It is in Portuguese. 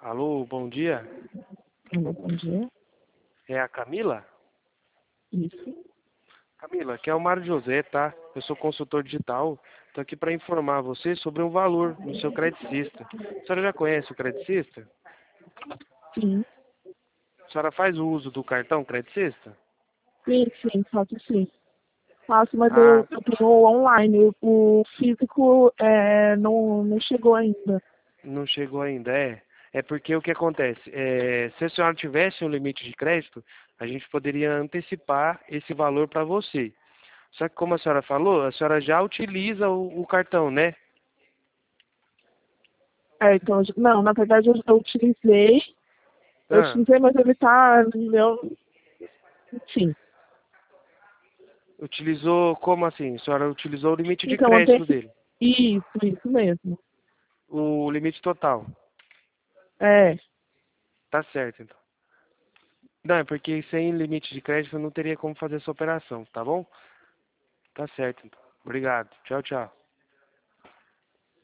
Alô, bom dia. Alô, bom dia. É a Camila? Isso. Camila, aqui é o Mário José, tá? Eu sou consultor digital. Tô aqui para informar você sobre um valor no seu Credicista. A senhora já conhece o Credicista? Sim. A senhora faz o uso do cartão Credicista? Sim, faço sim. Faço, mas Ah, eu tenho online. O físico não chegou ainda. não chegou ainda, é. É porque o que acontece? Se a senhora tivesse um limite de crédito, a gente poderia antecipar esse valor para você. Só que como a senhora falou, a senhora já utiliza o cartão, né? Então, não, na verdade eu utilizei. Eu Ah, utilizei, mas ele tá no meu. Sim. utilizou, como assim? A senhora utilizou o limite de Então, crédito dele, isso mesmo. o limite total. É. Tá certo, então. Não, é porque sem limite de crédito eu não teria como fazer essa operação, tá bom? Tá certo, então. Obrigado. Tchau, tchau.